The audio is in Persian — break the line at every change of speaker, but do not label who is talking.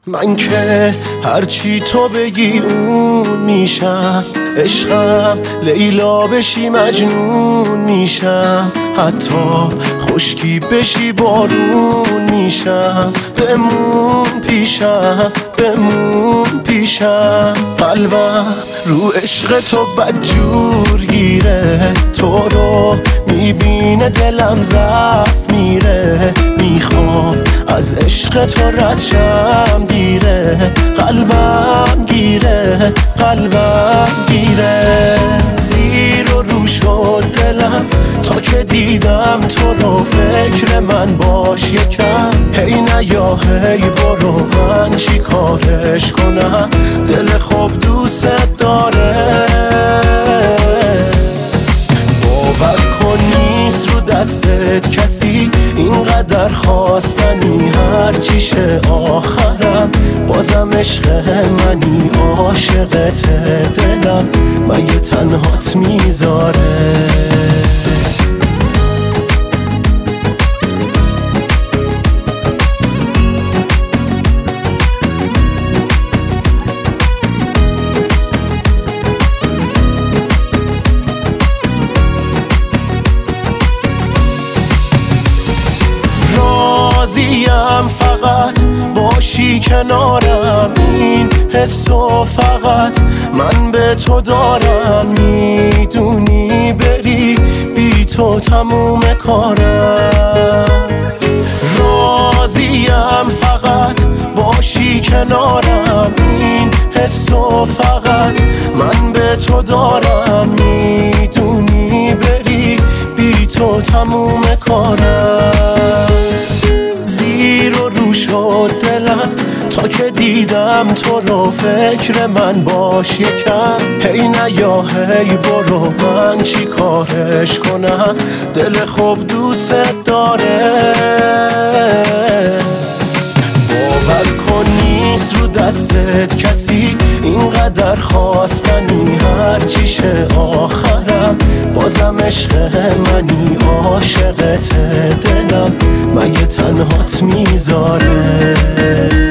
من که هرچی تو بگی اون میشم، عشقم لیلا بشی مجنون میشم، حتی خشکی بشی بارون میشم. بمون پیشم، بمون پیشم. قلبم رو عشق تو بدجور گیره، تو رو میبینه دلم ضعف میره. میخوام از عشق تو رد شم دیره، قلبم گیره، قلبم گیره. زیر و رو شد دلم تا که دیدم تو رو، فکر من باش یکم. هی نیا هی برو، من چی کارش کنم؟ دل خوب دوست داره. باور کن نیست رو دستت کسی اینقدر خواستنی، هرچی شه آخرم بازم عشق منی. عاشقت دلم مگه تنهات میذاره؟ راضیم فقط باشی کنارم، این حسو فقط من به تو دارم. میدونی بری بی تو تموم کارم. راضیم فقط باشی کنارم، این حسو فقط من به تو دارم. میدونی بری بی تو تموم کارم. زیر و رو شد دلم تا که دیدم تو رو، فکر من باش یکم. هی نیا هی برو، من چی کارش کنم؟ دل خوب دوست داره. باور کن نیست رو دستت کسی اینقدر خواستنی، هرچی شه آخرم بازم عشق منی. عاشقت دلم مگه تنهات میذاره؟